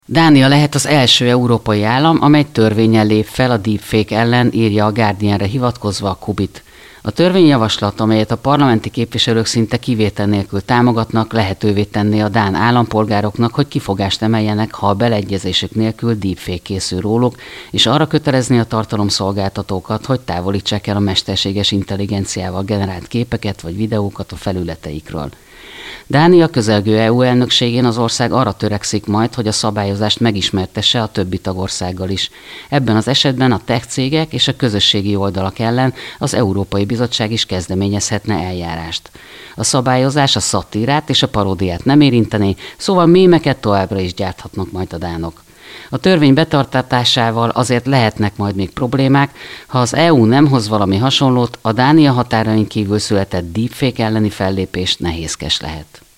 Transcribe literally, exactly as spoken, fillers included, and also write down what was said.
Dánia lehet az első európai állam, amely törvénnyel lép fel a deepfake ellen, írja a Guardianre hivatkozva a Kubit. A törvényjavaslat, amelyet a parlamenti képviselők szinte kivétel nélkül támogatnak, lehetővé tenné a dán állampolgároknak, hogy kifogást emeljenek, ha a beleegyezésük nélkül deepfake készül róluk, és arra kötelezni a tartalomszolgáltatókat, hogy távolítsák el a mesterséges intelligenciával generált képeket vagy videókat a felületeikről. Dánia közelgő é u elnökségén az ország arra törekszik majd, hogy a szabályozást megismertesse a többi tagországgal is. Ebben az esetben a tech cégek és a közösségi oldalak ellen az Európai Bizottság is kezdeményezhetne eljárást. A szabályozás a szatírát és a paródiát nem érintené, szóval mémeket továbbra is gyárthatnak majd a dánok. A törvény betartatásával azért lehetnek majd még problémák, ha az é u nem hoz valami hasonlót, a Dánia határain kívül született deepfake elleni fellépés nehézkes lehet.